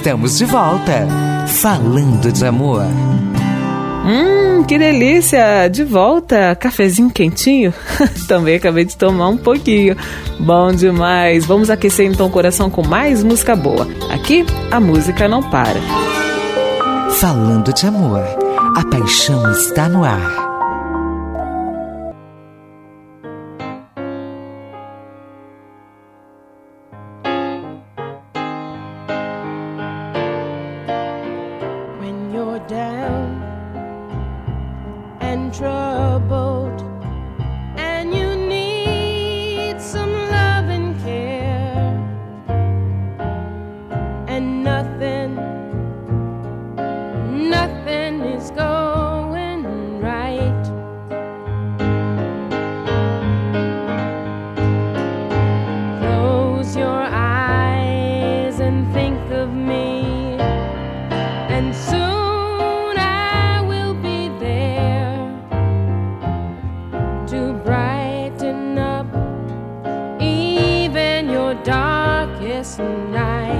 Estamos de volta, falando de amor. Que delícia! De volta, cafezinho quentinho. Também acabei de tomar um pouquinho. Bom demais! Vamos aquecer então o coração com mais música boa. Aqui, a música não para. Falando de amor, a paixão está no ar. Troubled and you need some love and care, and nothing is going right. Close your eyes and think of me, and soon I will be there to brighten up even your darkest night.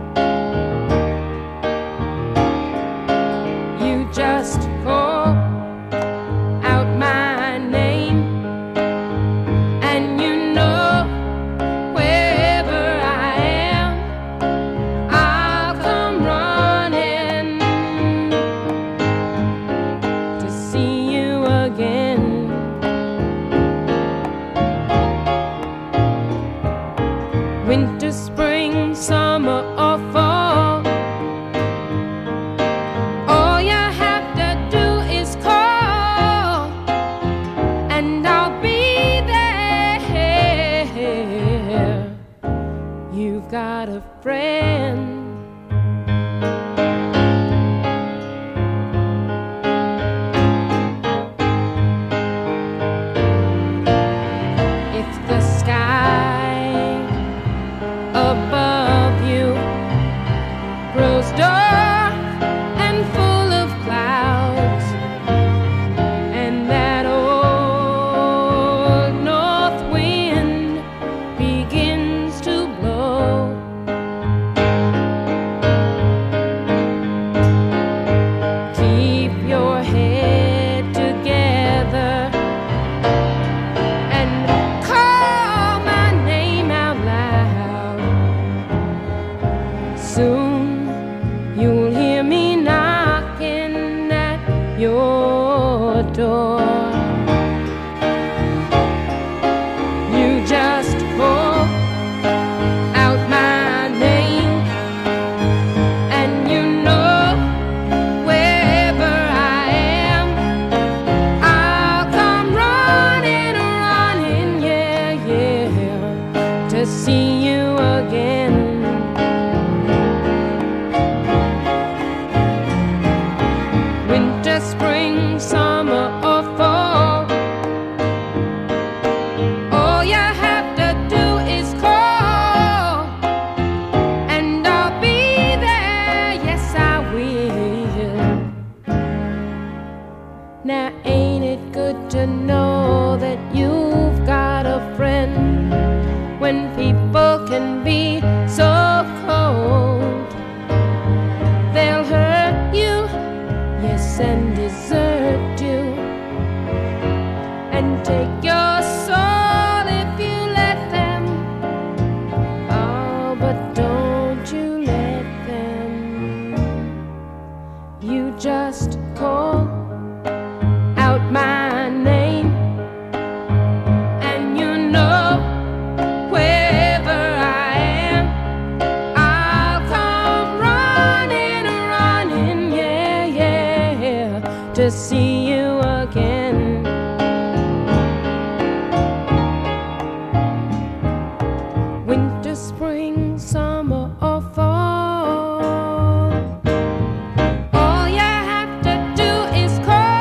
You just call out my name, and you know wherever I am, I'll come running to see you again. Winter, spring, summer, or fall, all you have to do is call, and I'll be there. You've got a friend. If the sky above you grows dark and full of clouds, and that old north wind begins to blow, keep your head together and call my name out loud. Soon you'll hear me knocking at your door. You just call out my name, and you know wherever I am, I'll come running, yeah, to see you again. Winter, spring, summer, or fall, all you have to do is call, and I'll be there, yes I will. Now ain't it good to know that you've got a friend when people can be so cold? They'll hurt you, yes, and desert you, and take your soul if you let them. Oh, but don't you let them. You just call out my name, and you know wherever I am, I'll come running, yeah, to see you again. Winter, spring, summer, or fall, all you have to do is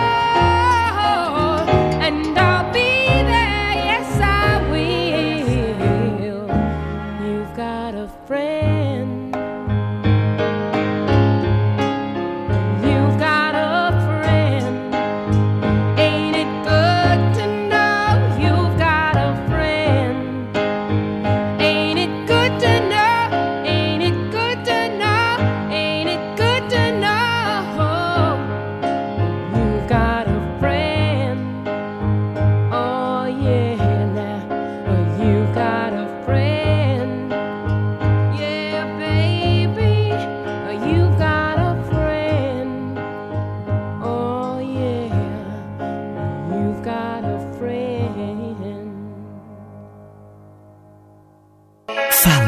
call, and I'll be there, yes I will. You've got a friend. You've got a friend.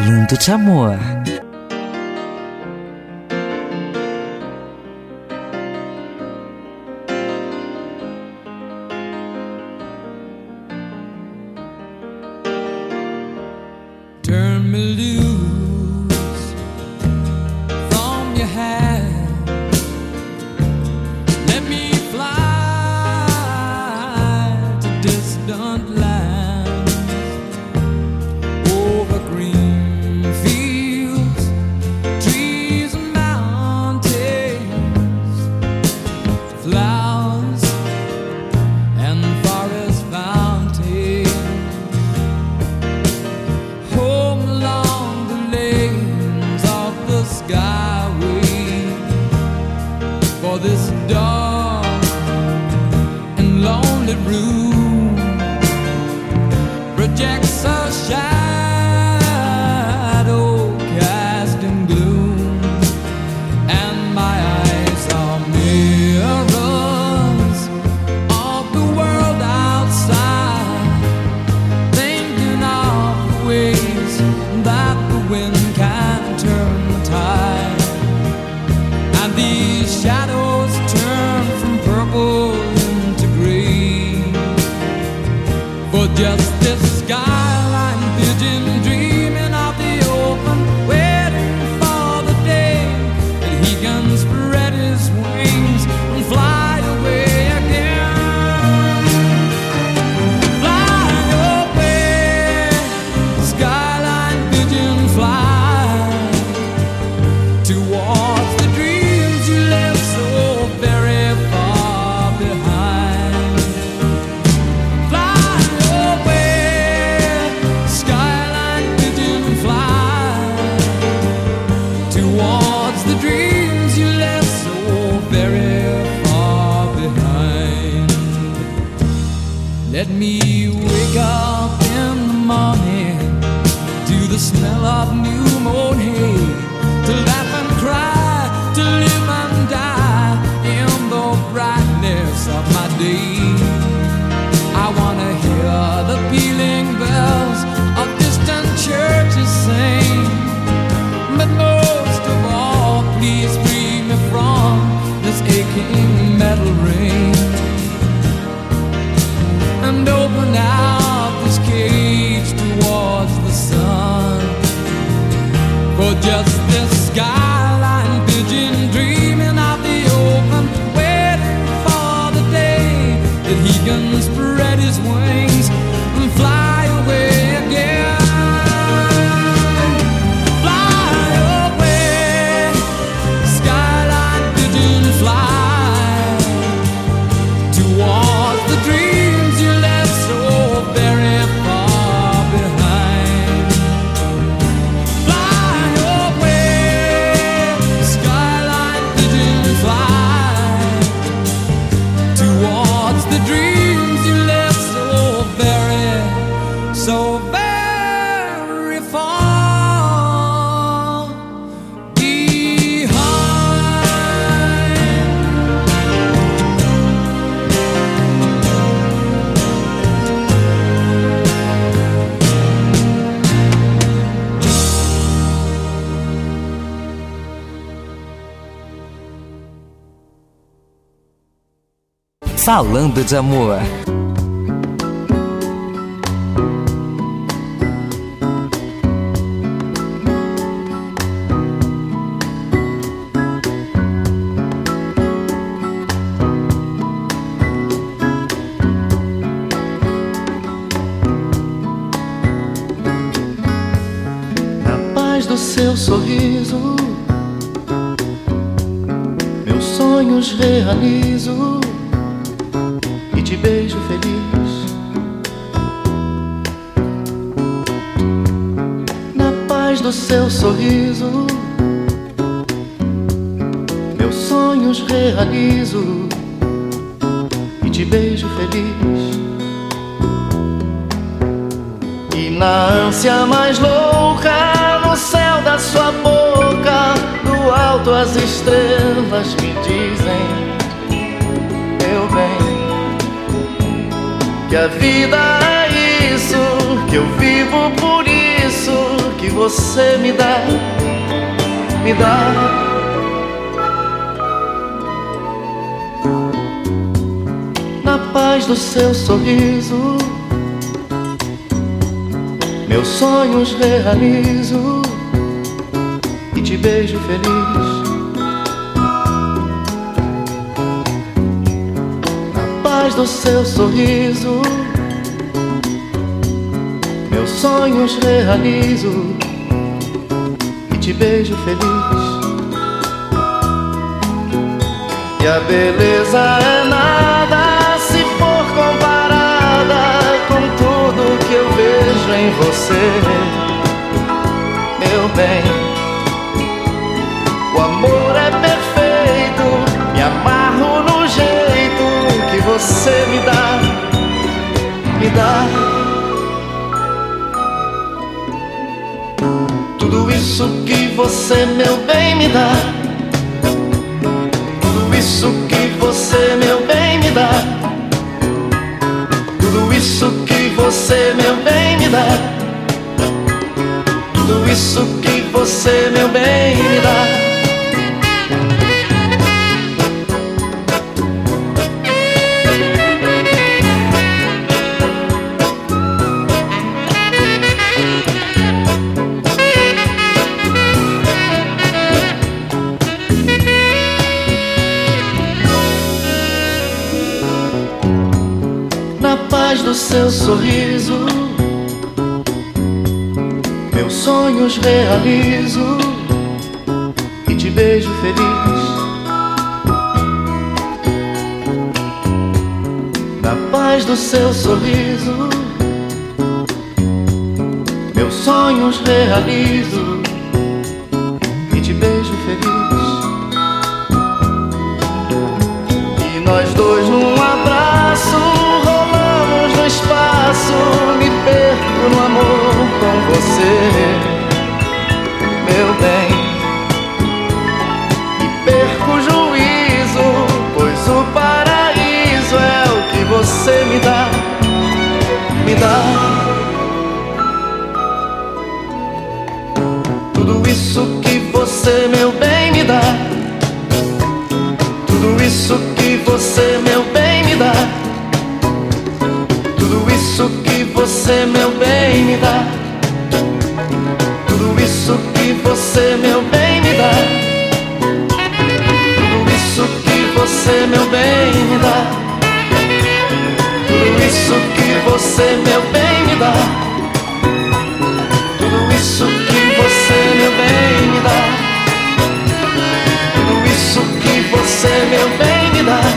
Falando de amor. Turn me loose from your hand. Let me fly to distant lands, over green fields, trees and mountains, flowers and forest fountains. Home along the lanes of the skyway, for this dark and lonely room projects a shadow casting gloom, and my eyes are mirrors of the world outside, thinking of the ways that the wind can turn the tide, and these shadows turn from purple into green, for just this skyline pigeon dreaming of the open, waiting for the day that he can spread his wings and fly away again. Fly away, skyline pigeon, fly towards the dreams you left so very far behind. Fly away, skyline pigeon, fly towards the dreams you left so very far behind. Let me wake up in the morning to the smell of new mown hay, to laugh and cry, to live and die in the brightness of my day. I wanna hear the pealing bells of distant churches sing, but most of all, please free me from this aching metal ring, and open out this cage towards the sun, for just this skyline pigeon dreaming of the open, waiting for the day that he can spread his wings and fly away again. Fly away, skyline pigeon, fly towards the dreams you left so very far behind. Fly away, skyline pigeon, fly towards the dreams you left so very far behind. Falando de amor. Na paz do seu sorriso, meus sonhos realizo e te beijo feliz. Na paz do seu sorriso, meus sonhos realizo e te beijo feliz. E na ânsia mais louca, no céu da sua boca, do alto as estrelas me dizem, meu bem, que a vida é isso, que eu vivo por isso, que você me dá, me dá. Na paz do seu sorriso, meus sonhos realizo e te beijo feliz. Na paz do seu sorriso, meus sonhos realizo e te beijo feliz. E a beleza é nada se for comparada com tudo que eu vejo em você, meu bem. O amor é perfeito, me amarro no jeito que você me dá, me dá. Tudo isso que você, meu bem, me dá. Tudo isso que você, meu bem, me dá. Tudo isso que você, meu bem, me dá. Tudo isso que você, meu bem, me dá. Do seu sorriso, meus sonhos realizo e te beijo feliz. Na paz do seu sorriso, meus sonhos realizo e te beijo feliz. E nós dois num abraço no espaço, me perco no amor com você, meu bem. Me perco o juízo, pois o paraíso é o que você me dá, me dá. Tudo isso que você, meu bem, me dá. Tudo isso que você, meu bem, me dá. Tudo isso que você, meu bem, me dá. Tudo isso que você, meu bem, me dá. Tudo isso que você, meu bem, me dá. Tudo isso que você, meu bem, me dá. Tudo isso que você, meu bem, me dá. Tudo isso que você, meu bem, me dá.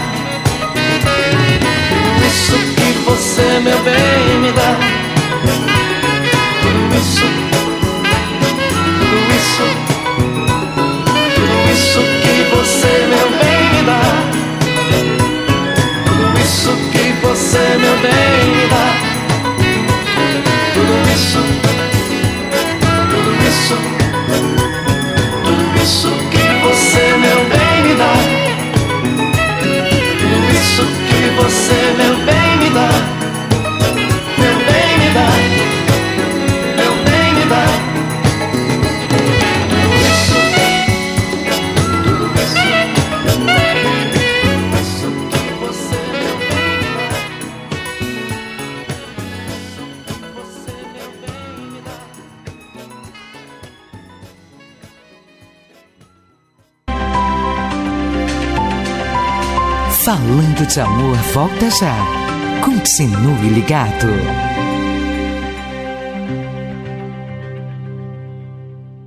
Tudo isso que você, meu bem, me dá. Tudo isso, tudo isso, tudo isso que você, meu bem, me dá. Tudo isso que você, meu bem, me dá. Tudo isso, tudo isso, tudo isso que você, meu bem, me dá. Tudo isso que você, meu bem, me dá. Meu bem, me dá. Meu bem, me dá. Tudo isso, tudo isso, tudo isso que você, meu bem, me dá. Tudo isso que você, meu bem, me dá. Falando de Amor volta já. Continue ligado.